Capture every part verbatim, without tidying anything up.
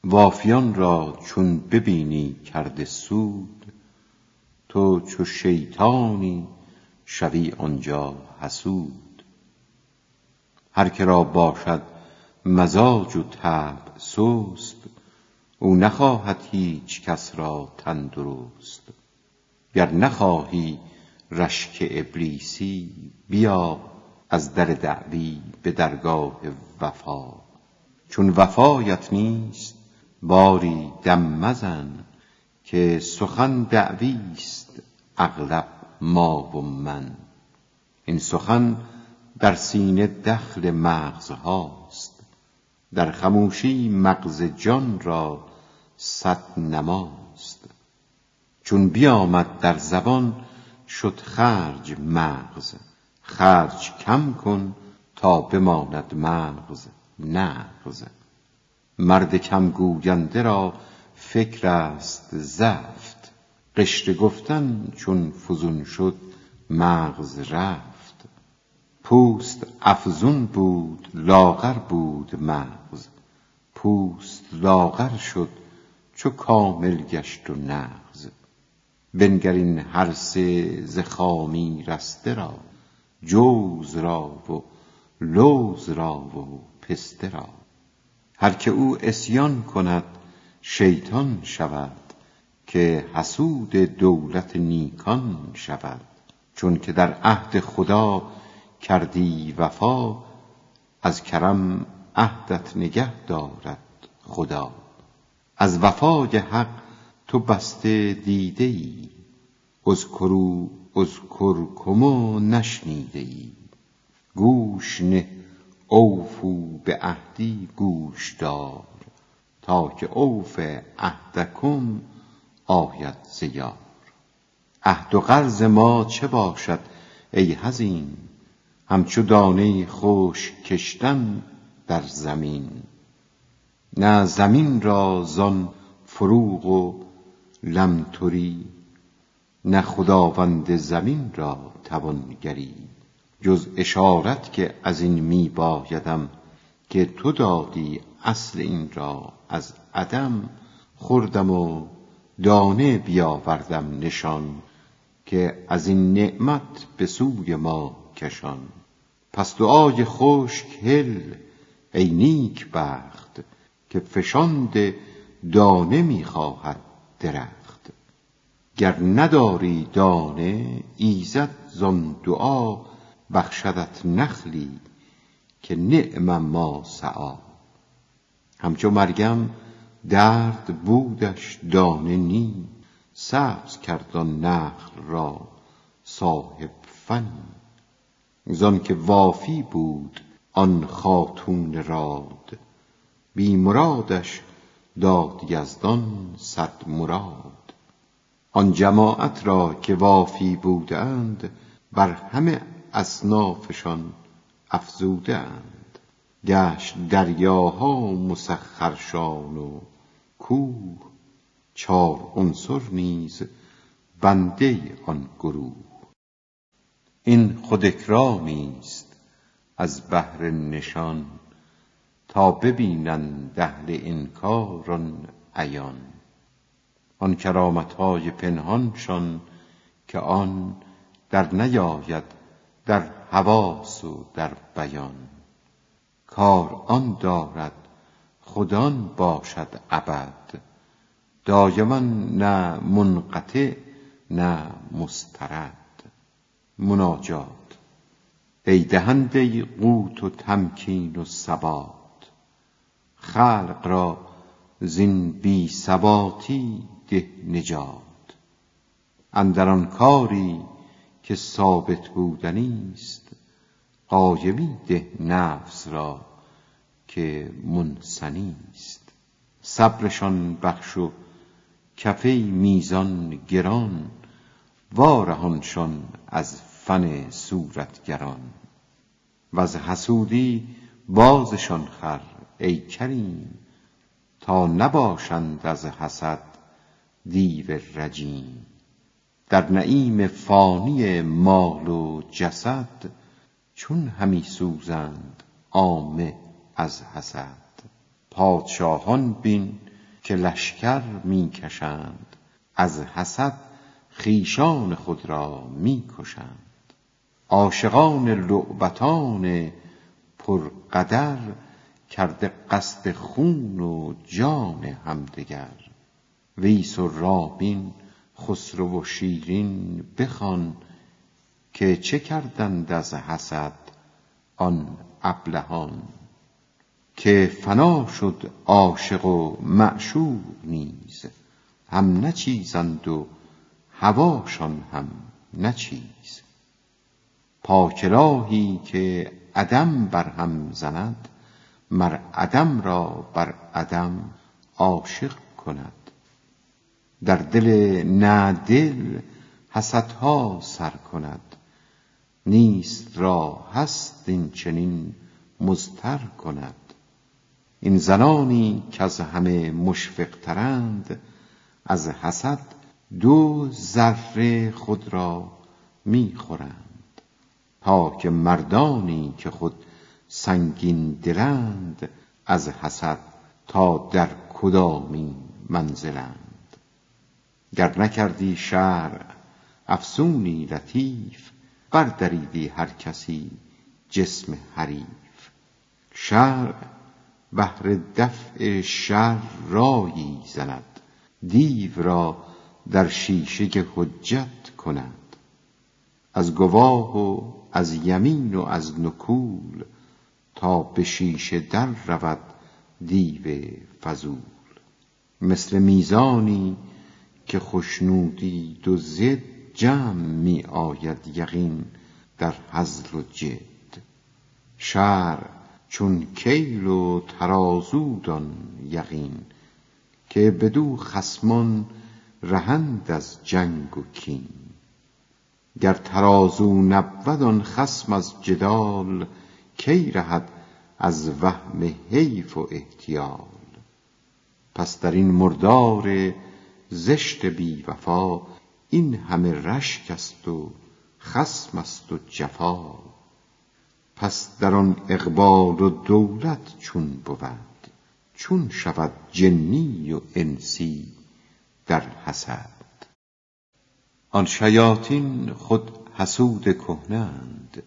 وافیان را چون ببینی کرده سود، تو چو شیطانی شوی آنجا حسود. هر که را باشد مزاج و طبع سست، او نخواهد هیچ کس را تندرست. گر نخواهی رشک ابلیسی، بیا از در دعوی به درگاه وفا. چون وفایت نیست باری دم مزن، که سخن دعویست اغلب ما و من. این سخن در سینه دخل مغزهاست، در خموشی مغز جان را صد نماست. چون بیامد در زبان شد خرج مغز، خرج کم کن تا بماند مغز نغز. مرد کم گوینده را فکر است زفت، قشر گفتن چون فزون شد مغز رفت. پوست افزون بود لاغر بود مغز، پوست لاغر شد چو کامل گشت و نغز. بنگر این هر سه ز خامی رسته را، جوز را و لوز را و پسته را. هر که او عصیان کند شیطان شود، که حسود دولت نیکان شود. چون که در عهد خدا کردی وفا، از کرم عهدت نگه دارد خدا. از وفای حق تو بسته دیده ای، اذکروا اذکرکم نشنیده ای. گوش نه اوفوا به عهدی گوش دار، تا که اوف عهدکم آید ز یار. عهد و غرض ما چه باشد ای حزین، همچو دانه خشک کشتن در زمین. نه زمین را زان فروغ و لمتری، نه خداوند زمین را توانگری. جز اشارت که از این می بایدم، که تو دادی اصل این را از عدم. خوردم و دانه بیاوردم نشان، که از این نعمت به سوی ما کشان. پس دعای خشک هل ای نیک بخت، که فشانده دانه می خواهد درخت. گر نداری دانه ایزد زان دعا، بخشدت نخلی که نعم ما سعی. همچو مریم درد بودش دانه نی، سبز کرد آن نخل را صاحب فنی. زان که وافی بود آن خاتون راد، بی مرادش داد یزدان صد مراد. آن جماعت را که وافی بودند، بر همه اصنافشان افزوده اند. گشت دریاها مسخرشان و کوه، چار عنصر نیز بنده آن گروه. این خود اکرامیست از بهر نشان، تا ببینند اهل انکار آن عیان. آن کرامتهای پنهانشان که آن در نیاید در حواس و در بیان. کار آن دارد خود آن باشد ابد، دایما نه منقطع نه مسترد. مناجات. ای دهنده قوت و تمکین و ثبات، خلق را زین بی ثباتی ده نجات. اندر آن کاری که ثابت بودنیست، قایمی ده نفس را که منثنیست. صبرشان بخش و کفه میزان گران، وارهانشان از فن صورتگران. وز حسودی بازشان خر ای کریم، تا نباشند از حسد دیو رجیم. در نعیم فانی مال و جسد، چون همی سوزند عامه از حسد. پادشاهان بین که لشکر می کشند از حسد خویشان خود را می کشند. عاشقان لعبتان پرقدر کرده قصد خون و جان همدگر. ویس و رامین خسرو و شیرین بخوان که چه کردند از حسد آن ابلهان. که فنا شد عاشق و معشوق نیز هم نه چیزند و هواشان هم نه چیز. پاک الهی که عدم بر هم زند مر عدم را بر عدم عاشق کند. در دل نه دل حسدها سر کند نیست را هست این چنین مضطر کند. این زنانی که از همه مشفق ترند از حسد دو ذره خود را می خورند. تا که مردانی که خود سنگین دلند از حسد تا در کدامین منزلند. گر نکردی شرع افسونی لطیف بردریدی هر کسی جسم حریف. شرع بهر دفع شر رایی زند دیو را در شیشه حجت کند. از گواه و از یمین و از نکول تا به شیشه در رود دیو فضول. مثل میزانی که خشنودی دو ضد جمع می آید یقین در هزل و جد. شرع چون کیل و ترازو دان یقین که بدو خصمان رهند از جنگ و کین. گر ترازو نبود آن خصم از جدال کی رهد از وهم حیف و احتیال. پس در این مردار زشت بی وفا این همه رشک است و خصم است و جفا. پس در آن اقبال و دولت چون بود چون شود جنی و انسی در حسد. آن شیاطین خود حسود کهنند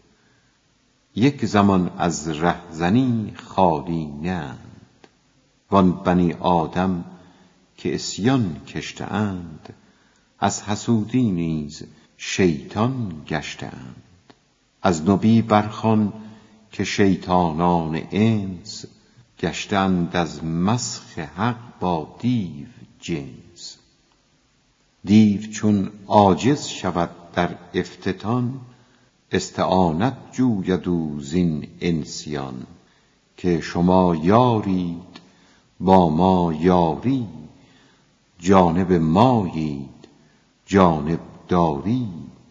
یک زمان از رهزنی خالی نند. وان بنی آدم که عصیان کشته اند از حسودی نیز شیطان گشته اند. از نبی برخوان که شیطانان انس گشتند از مسخ حق با دیو جنس. دیو چون عاجز شود در افتتان استعانت جوید او زین انسیان. که شما یارید با ما یاری جانب مایید جانب داری.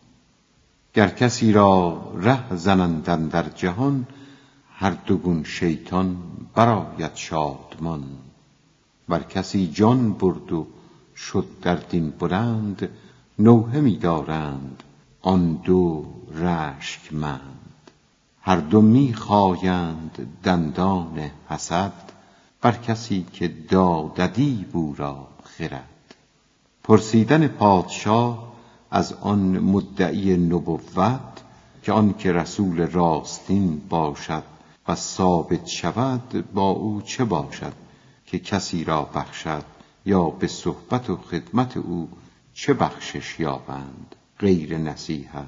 گر کسی را ره زنند اندر جهان هر دو گون شیطان برآید شادمان. ور کسی جان برد و شد در دین بلند نوحه می دارند آن دو رشکمند. هر دو می خایند دندان حسد بر کسی که داددی او را خرد. پرسیدن پادشاه از آن مدعی نبوت که آن که رسول راستین باشد و ثابت شود با او چه باشد که کسی را بخشد یا به صحبت و خدمت او چه بخشش یابند غیر نصیحت.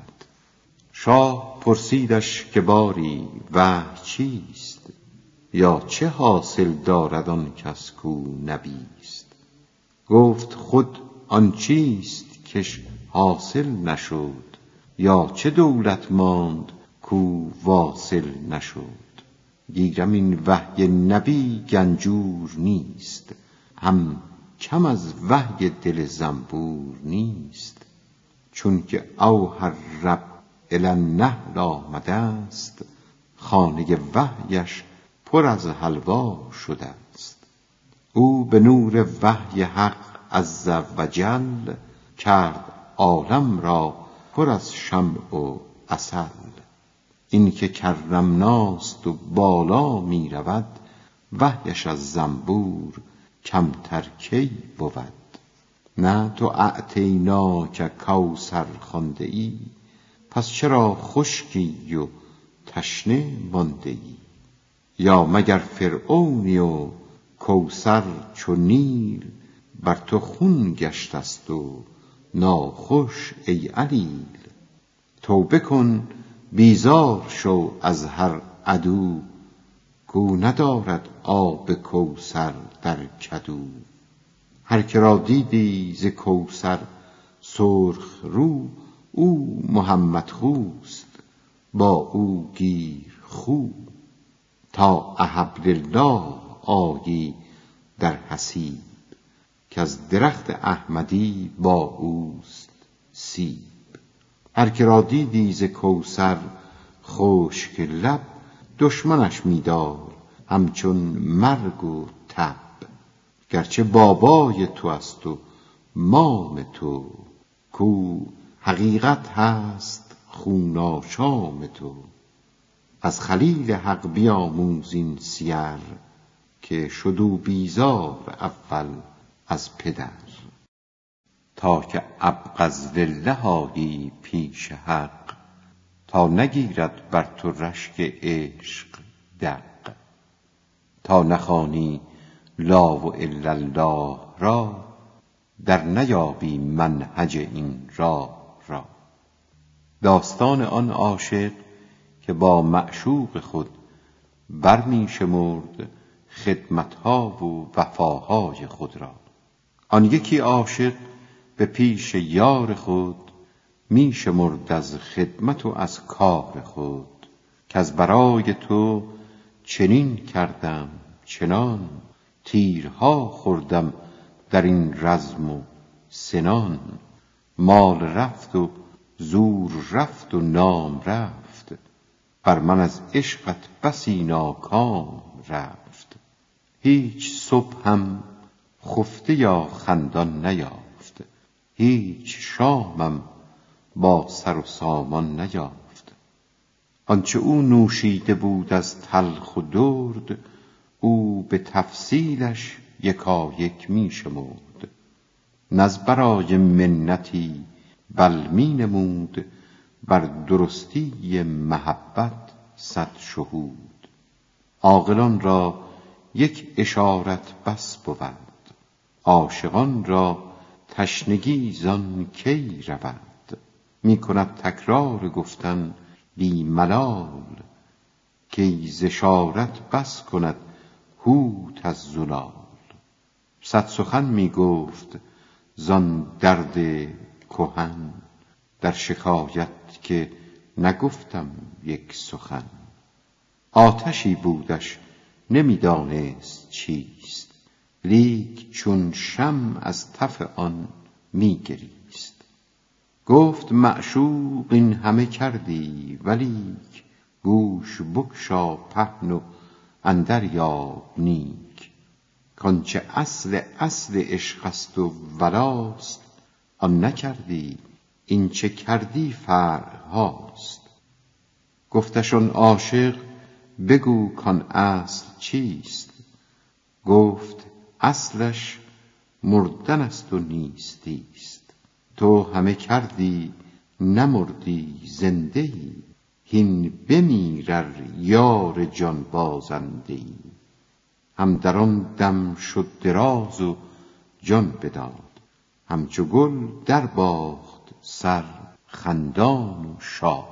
شاه پرسیدش که باری وحی چیست یا چه حاصل دارد آن کس کو نبیست. گفت خود آن چیست کش حاصل نشد یا چه دولت ماند کو واصل نشد. گیرم این وحی نبی گنجور نیست هم کم از وحی دل زنبور نیست. چون که اوحی الرب الی النحل آمده است خانه وحیش پر از حلوا شده است. او به نور وحی حق عز و جل کرد عالم را پر از شمع و عسل. این که کرمناست و بالا می رود وحیش از زنبور کمتر کی بود. نه تو اعطیناک کوثر خوانده ای، پس چرا خشکی و تشنه مانده ای؟ یا مگر فرعونی و کوثر چو نیل، بر تو خون گشته است و ناخوش ای علیل. توبه کن بیزار شو از هر عدو، کو ندارد آب کوثر در کدو. هر که را دیدی ز کوثر سرخ رو، او محمد خوست با او گیر خو. تا احب لله آیی در حسیب، که از درخت احمدی با اوست سیب. هر که را دیدی ز کوثر خشک لب، دشمنش می‌دار همچون مرگ و تب. گرچه بابای تو است و مام تو، کو حقیقت هست خون آشام تو. از خلیل حق بیاموز این سیر، که شد او بیزار اول از پدر. تا که ابغض لله آیی پیش حق، تا نگیرد بر تو رشک عشق دق. تا نخوانی لا و الا الله را، در نیابی منهج این راه را. داستان آن عاشق که با معشوق خود بر می شمرد خدمتها و وفاهای خود را. آن یکی عاشق به پیش یار خود می شمرد از خدمت و از کار خود، که از برای تو چنین کردم چنان، تیرها خوردم در این رزم و سنان. مال رفت و زور رفت و نام رفت، بر من از عشقت بسی ناکام رفت. هیچ صبحم خفته یا خندان نیافت، هیچ شامم با سر و سامان نیافت. آنچه او نوشیده بود از تلخ و درد، او به تفصیلش یکایک می شمرد. نز برای منتی بل می نمود، بر درستی محبت صد شهود. عاقلان را یک اشارت بس بود، عاشقان را تشنگی زان کی رود. می کند تکرار گفتن بی ملال، کی ز اشارت بس کند حوت از زلال. صد سخن می گفت زان درد کهن، در شکایت که نگفتم یک سخن. آتشی بودش نمی دانست چیست، لیک چون شمع از تف آن می گریست. گفت معشوق این همه کردی، ولیک گوش بگشا پهن و اندر یاب نیک. کانچه اصل اصل عشق است و ولاست، آن نکردی این چه کردی فرع هاست. گفتش آن عاشق بگو کان اصل چیست؟ گفت اصلش مردن است و نیستیست. تو همه کردی نمردی زنده ای، هین بمیر ار یار جان بازنده ای. هم در آن دم شد دراز و جان بداد، همچو گل در باخت سر خندان و شاد.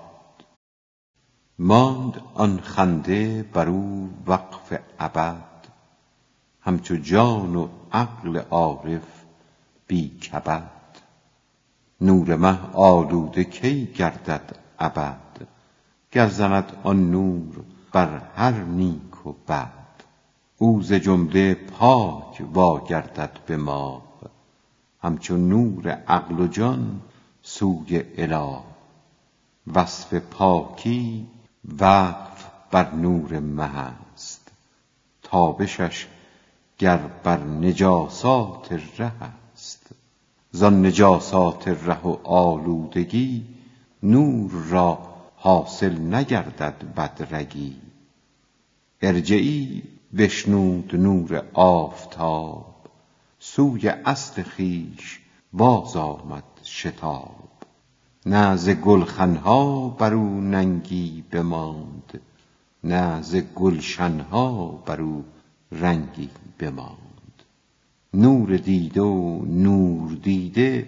ماند آن خنده بر او وقف ابد، همچو جان و عقل عارف بی کبد. نور مه آلوده کی گردد ابد، گر زند آن نور بر هر نیک و بد. او ز جمله پاک واگردد به ماه، همچو نور عقل و جان سوی اله. وصف پاکی وقف بر نور مه است، تابشش گر بر نجاسات ره است. زان نجاسات ره و آلودگی، نور را حاصل نگردد بدرگی. ارجعی بشنود نور آفتاب، سوی اصل خویش باز آمد شتاب. نه ز گلخنها بر او ننگی بماند، نه ز گلشنها بر او رنگی بماند. نور دیده و نور دیده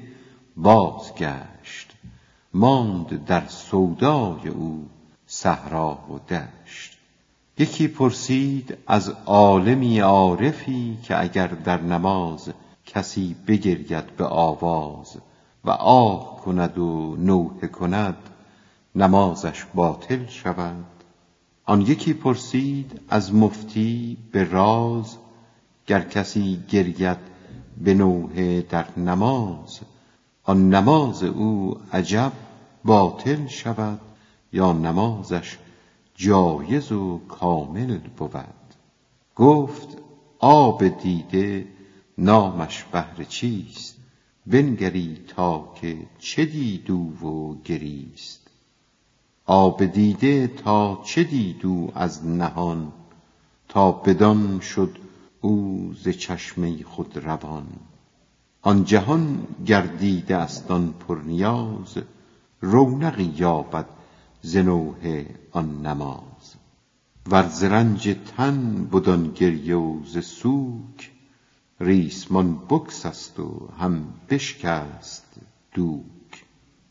بازگشت، ماند در سودای او صحرا و دشت. یکی پرسید از عالمی عارفی که اگر در نماز کسی بگرید به آواز و آه کند و نوحه کند نمازش باطل شود؟ آن یکی پرسید از مفتی به راز، گر کسی گرید به نوحه در نماز آن نماز او عجب باطل شود یا نمازش جایز و کامل بود؟ گفت آب دیده نامش بهر چیست، بنگری تا که چه دید او و گریست. آب دیده تا چه دید او از نهان، تا بدان شد او ز چشمه خود روان. آن جهان گر دیده است آن پرنیاز، رونقی یابد ز نوحه آن نماز. ور ز رنج تن بد آن گریه و ز سوک، ریسمان بگسست و هم بشکست دوک.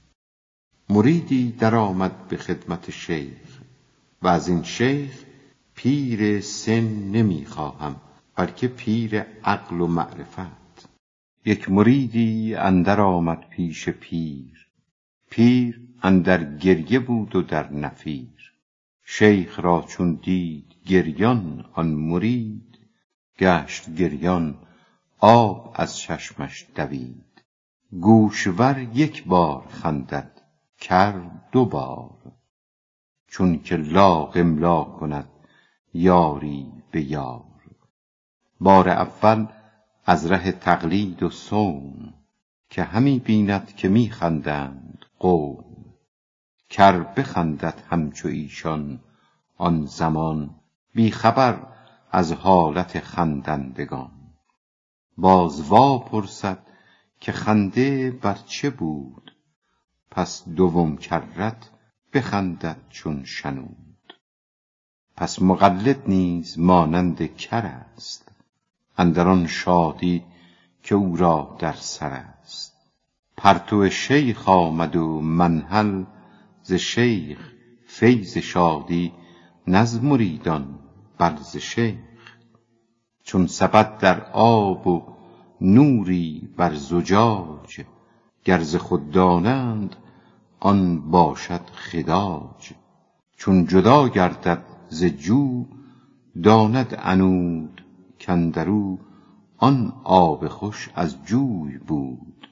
مریدی در آمد به خدمت شیخ و از این شیخ پیر سن نمی خواهم بلکه پیر عقل و معرفت. یک مریدی اندر آمد پیش پیر، پیر اندر گریه بود و در نفیر. شیخ را چون دید گریان آن مرید، گشت گریان آب از چشمش دوید. گوشور یک بار خندد کر دو بار، چون که لاغ املا کند یاری به یار. بار اول از ره تقلید و صوم، که همی بیند که می خندند قوم. کر بخندد همچو ایشان آن زمان، بی خبر از حالت خندندگان. باز وا پرسد که خنده بر چه بود، پس دوم کرت بخندد چون شنود. پس مقلد نیز مانند کر است، اندر آن شادی که او را در سر است. پرتو شیخ آمد و منهل ز شیخ، فیض شادی نز مریدان بل ز شیخ. چون سبد در آب و نوری بر زجاج، گر ز خود دانند آن باشد خداج. چون جدا گردد ز جو داند عنود، کاندرو آن آب خوش از جوی بود.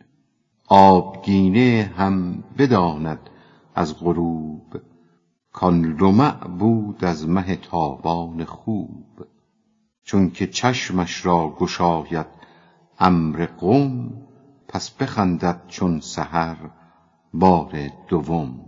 آبگینه هم بداند از غروب، کان لمع بود از مه تابان خوب. چون که چشمش را گشاید امر قم، پس بخندد چون سحر بار دوم.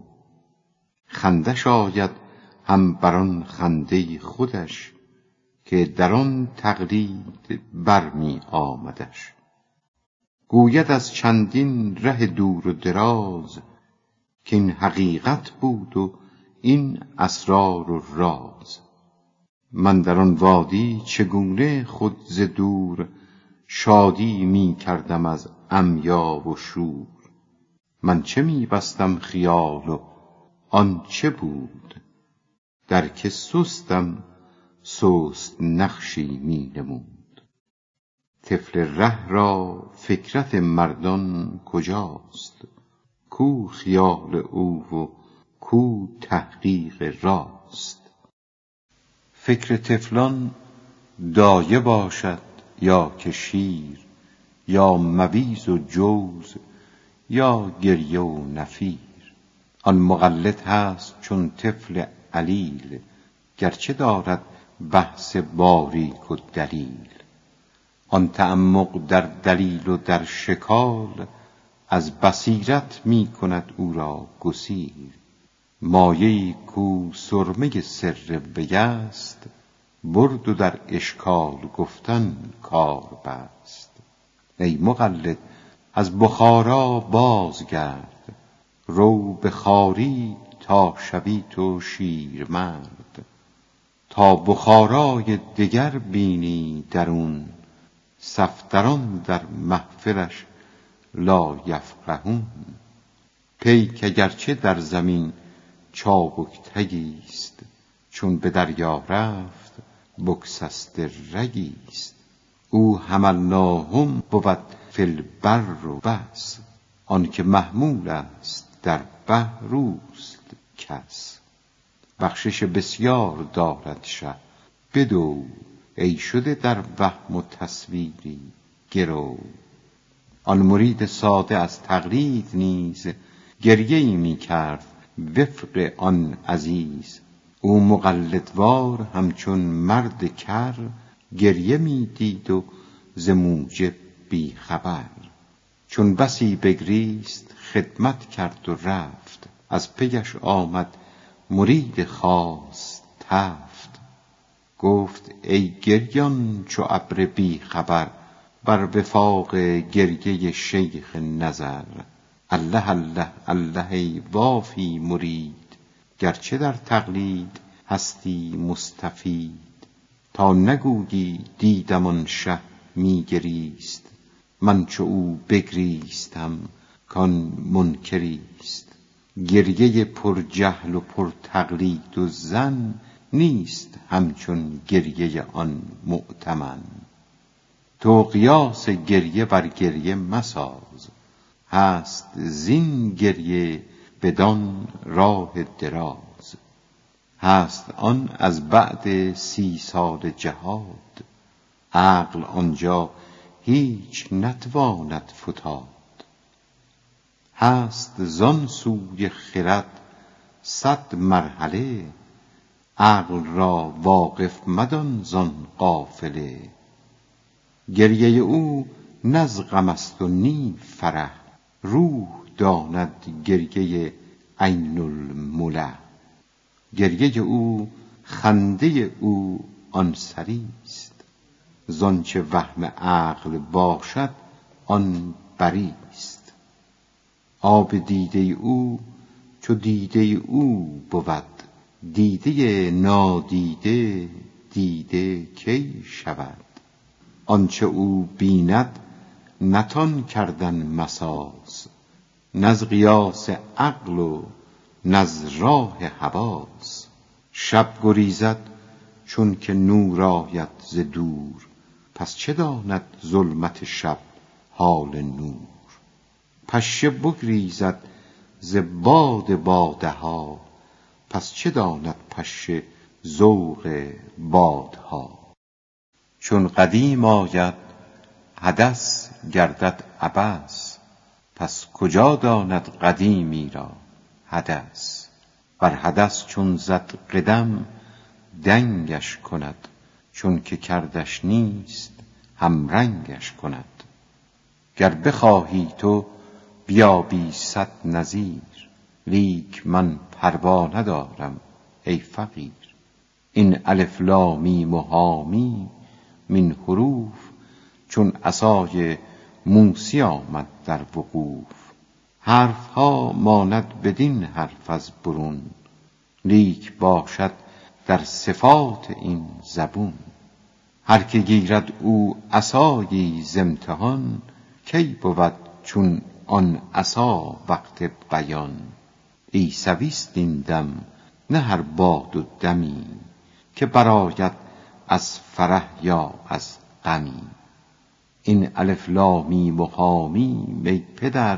خندش آید هم بر آن خنده خودش، که در آن تقلید بر می آمدش. گوید از چندین ره دور و دراز، که این حقیقت بود و این اسرار و راز. من در آن وادی چگونه خود ز دور، شادی می کردم از عمیا و شور. من چه می بستم خیال و آن چه بود، در که سستم سست نقشی می نمود. طفل ره را فکرت مردان کجاست، کو خیال او و کو تحقیق راست. فکر طفلان دایه باشد یا که شیر، یا مویز و جوز یا گریه و نفیر. آن مقلد هست چون طفل علیل، گرچه دارد بحث باریک و دلیل. آن تعمق در دلیل و در شکال، از بصیرت می کند او را گسیل. مایه‌ای کو سرمه سر وی است، برد و در اشکال گفتن کار بست. ای مقلد از بخارا بازگرد، رو به خواری تا شوی تو شیرمرد. تا بخارای دگر بینی درون، صفدران در محفلش لا یفقهون. پیک اگرچه در زمین چابک تگیست، چون به دریا رفت بگسسته رگیست. او حملناهم بود فی البر و بس، آنکه محمول است در بحر اوست کس. بخشش بسیار دارد شه بدو، ای شده در وهم و تصویری گرو. آن مرید ساده از تقلید نیز، گریه‌ای می کرد وفق آن عزیز. او مقلدوار همچون مرد کر، گریه می دید و ز موجب بی خبر. چون بسی بگریست خدمت کرد و رفت، از پیش آمد مرید خاص تفت. گفت ای گریان چو ابر بی خبر، بر وفاق گریه شیخ نظر. الله الله الله ای وافی مرید، گرچه در تقلید هستی مستفید. تا نگویی دیدم آن شه می گریست، من چو او بگریستم کان منکریست. گریه پر جهل و پر تقلید و ظن، نیست همچون گریه آن مؤتمن. تو قیاس گریه بر گریه مساز، هست زین گریه بدان راه دراز. هست آن از بعد سی سال جهاد، عقل آنجا هیچ نتواند فتاد. هست زان سوی خرد صد مرحله، عقل را واقف مدان زان غافله. گریه او نه از غم است و نی فرح، روح داند گریه عین المله. گریه او خنده او آن سریست، زانچه وهم عقل باشد آن بریست. آب دیده او چو دیده او بود، دیده نادیده دیده کی شود. آنچه او بیند نتان کردن مساس، نز قیاس عقل و نز راه حواس. شب گریزد چون که نور آید ز دور، پس چه داند ظلمت شب حال نور. پشه بگریزد ز باد باده ها، پس چه داند پشه ذوق بادها. چون قدیم آید حدث گردد عبث، پس کجا داند قدیمی را حدث. بر حدث چون زد قدم دنگش کند، چون که کردش نیست همرنگش کند. گر بخواهی تو بیابی صد نظیر، لیک من پروا ندارم ای فقیر. این الف لام میم و ها میم من حروف، چون عصای موسی آمد در وقوف. حرف ها ماند بدین حرف از برون، لیک باشد در صفات این زبون. هر که گیرد او عصایی ز امتحان، کی بود چون آن عصا وقت بیان. عیسویست این دم نه هر باد و دمی، که برآید از فرح یا از غمی. این الف لام میم و ها میم ای پدر،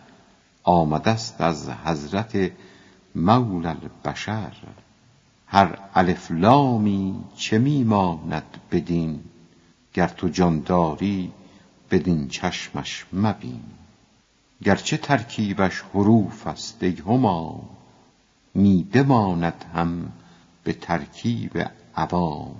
آمدست از حضرت مولی البشر. هر الف لامی چه می ماند بدین، گر تو جان داری بدین چشمش مبین. گرچه ترکیبش حروف است ای هما، می بماند هم به ترکیب عوام.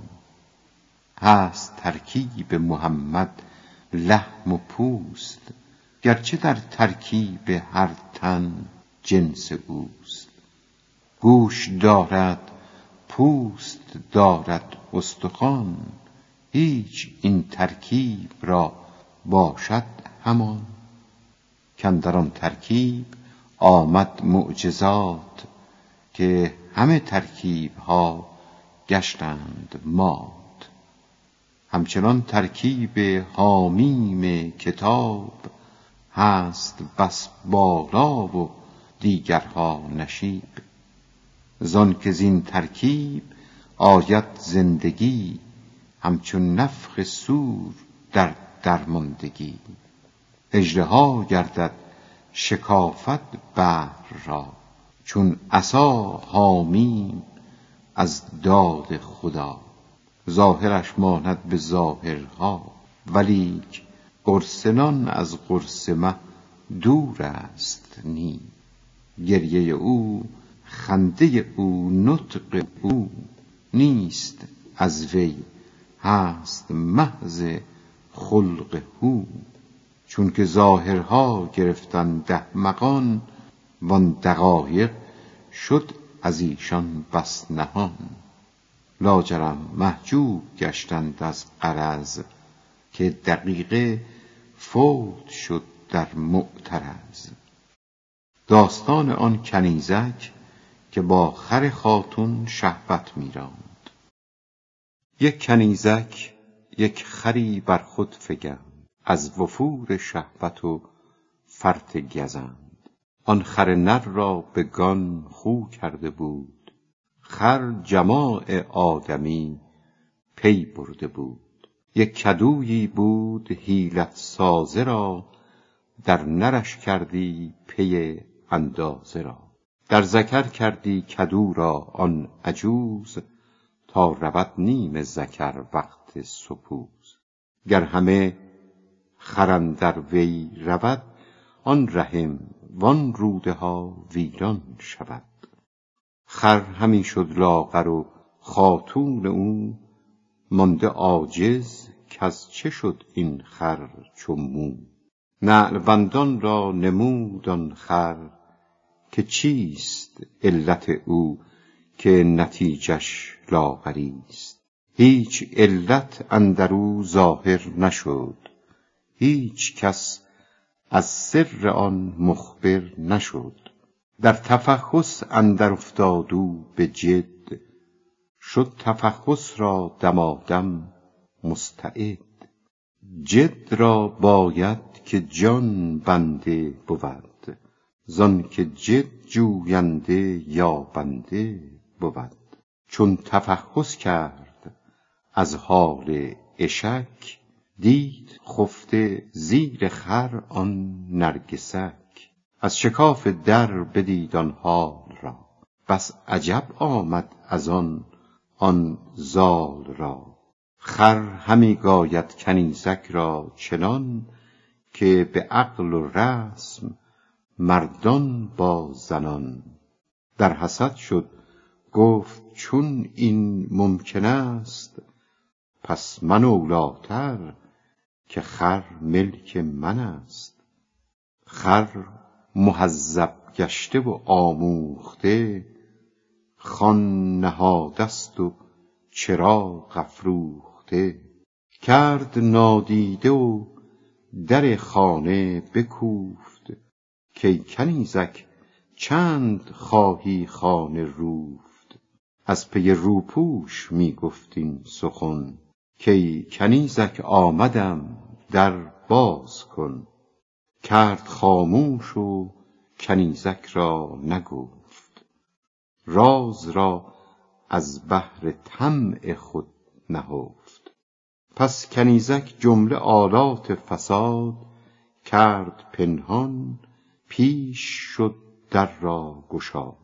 هست ترکیب محمد لحم و پوست، گرچه در ترکیب هر تن جنس اوست. گوش دارد پوست دارد استخوان، هیچ این ترکیب را باشد همان کاندر آن ترکیب آمد معجزات که همه ترکیب ها گشتند مات. همچنان ترکیب حامیم کتاب هست بس بالا و دیگرها نشیب. زان که زین ترکیب آید زندگی همچون نفخ صور در درماندگی. اژدها گردد شکافت بحر را چون عصا حامیم از داد خدا. ظاهرش ماند به ظاهرها ولیک قرص نان از قرص مه دور است نی. گریه او خنده او نطق او نیست از وی هست محض خلق هو. چون که ظاهرها گرفتن ده مغان وان دقایق شد از ایشان بس نهان. لاجرم محجوب گشتند از غرض که دقیقه فوت شد در معترض. داستان آن کنیزک که با خر خاتون شهوت می‌راند. یک کنیزک یک خری بر خود فگند از وفور شهوت و فرط گزند. آن خر نر را به گان خو کرده بود خر جماع آدمی پی برده بود. یک کدویی بود حیلت سازه را در نرش کردی پی اندازه را. در ذکر کردی کدو را آن عجوز تا رود نیم ذکر وقت سپوز. گر همه خر اندر وی رود آن رحم وان روده ها ویران شود. خر همی شد لاغر و خاتون او مانده عاجز کز چه شد این خر چو مو. نعلبندان را نمود آن خر که چیست علت او که نتیجش لاغریست. هیچ علت اندرو ظاهر نشد هیچ کس از سر آن مخبر نشد. در تفحص اندر افتاد او به جد شد تفحص را دمادم مستعد. جد را باید که جان بنده بود زان که جد جوینده یا بنده بود. چون تفحص کرد از حال اشک دید خفته زیر خر آن نرگسک. از شکاف در بدید آن حال را بس عجب آمد از آن آن زال را. خر همی گاید کنیزک را چنان که به عقل و رسم مردان با زنان. در حسد شد گفت چون این ممکن است پس من اولاتر که خر ملک من است. خر مهذب گشته و آموخته خوان نهادست و چراغ افروخته. کرد نادیده و در خانه بکوفت کی کنیزک چند خواهی خانه روفت. از پی روپوش می گفت این سخن کی کنیزک آمدم در باز کن. کرد خاموش و کنیزک را نگفت راز را از بهر طمع خود نهفت. پس کنیزک جمله آلات فساد کرد پنهان پیش شد در را گشاد.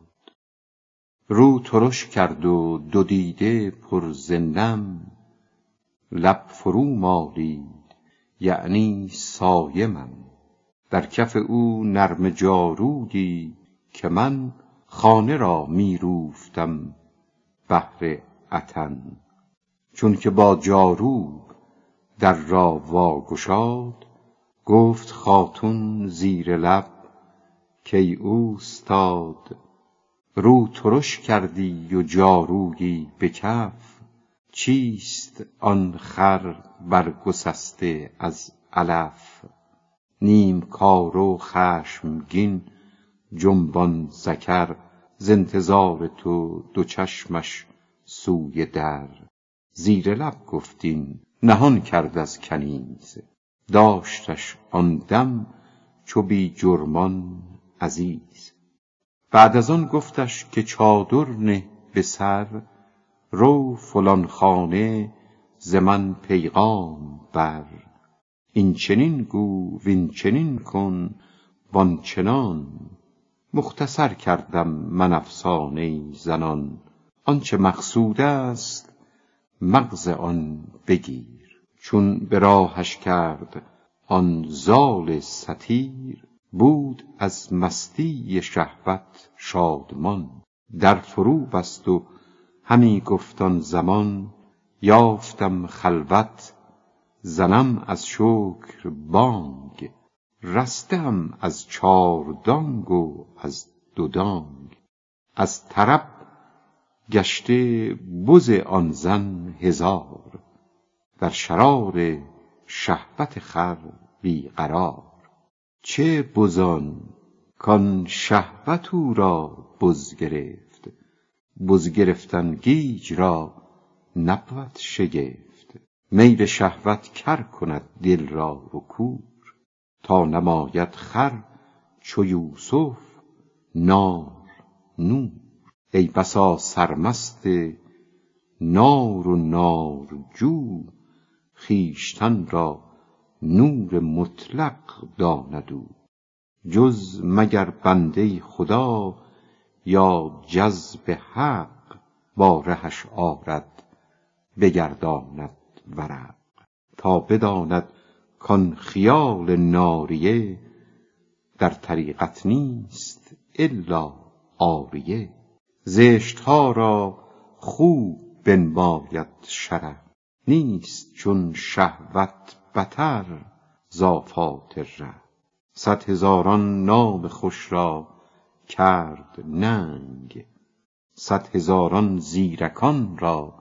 رو ترش کرد و دو دیده پر ز نم لب فرو مالید یعنی صایمم. در کف او نرم جارویی که من خانه را می روفتم بهر عطن. چون که با جاروب در را واگشاد گفت خاتون زیر لب کی اوستاد. رو ترش کردی و جارویی به کف چیست آن خر برگسسته از علف. نیم کار و خشمگین جنبان ذکر، ز انتظار تو دو چشمش سوی در. زیر لب گفت این نهان کرد از کنیز، داشتش آن دم چو بی جرمان عزیز. بعد از آن گفتش که چادر نه به سر، رو فلان خانه ز من پیغام بر. این چنین گو وین چنین کن وان چنان، مختصر کردم من افسانه زنان. آنچه مقصود است مغز آن بگیر، چون به راهش کرد آن زال ستیر. بود از مستی شهوت شادمان، در فرو بست و همی گفت آن زمان. یافتم خلوت زنم از شکر بانگ، رسته ام از چار دانگ و از دو دانگ. از طرب گشته بز آن زن هزار، در شرار شهوت خر بی قرار. چه بزان کان شهوت او را بز گرفت، بز گرفتن گیج را نبود شگفت. میل شهوت کر کند دل را و کور، تا نماید خر چو یوسف نار نور. ای بسا سرمست نار و نارجو، خویشتن را نور مطلق داند او. جز مگر بنده خدا یا جذب حق، با رهش آرد بگرداند ورق. تا بداند کان خیال ناریه، در طریقت نیست الا عاریه. زشتها را خوب بنماید شرع، نیست چون شهوت بتر ز آفات ره. صد هزاران نام خوش را کرد ننگ، صد هزاران زیرکان را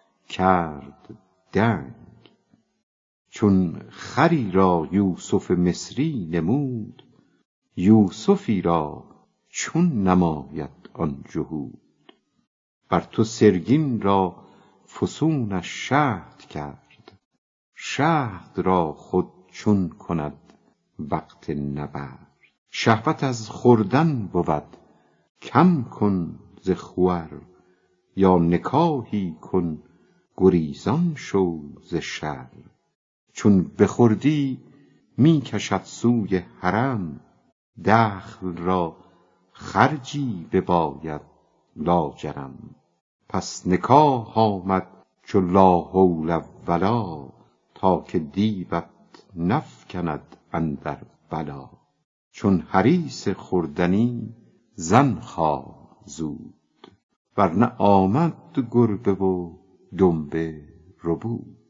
کرد دنگ. چون خری را یوسف مصری نمود، یوسفی را چون نماید آن جهود. بر تو سرگین را فسونش شهد کرد، شهد را خود چون کند وقت نبرد. شهوت از خوردن بود کم کن ز خور، یا نکاحی کن گریزان شو ز شر. چون بخوردی می کشد سوی حرم، دخل را خرجی بباید لاجرم. پس نکاح آمد چو لا حول ولا، تا که دیوت نفکند اندر بلا. چون حریص خوردنی زن خواه زود، ورنه آمد گربه و دنبه ربود.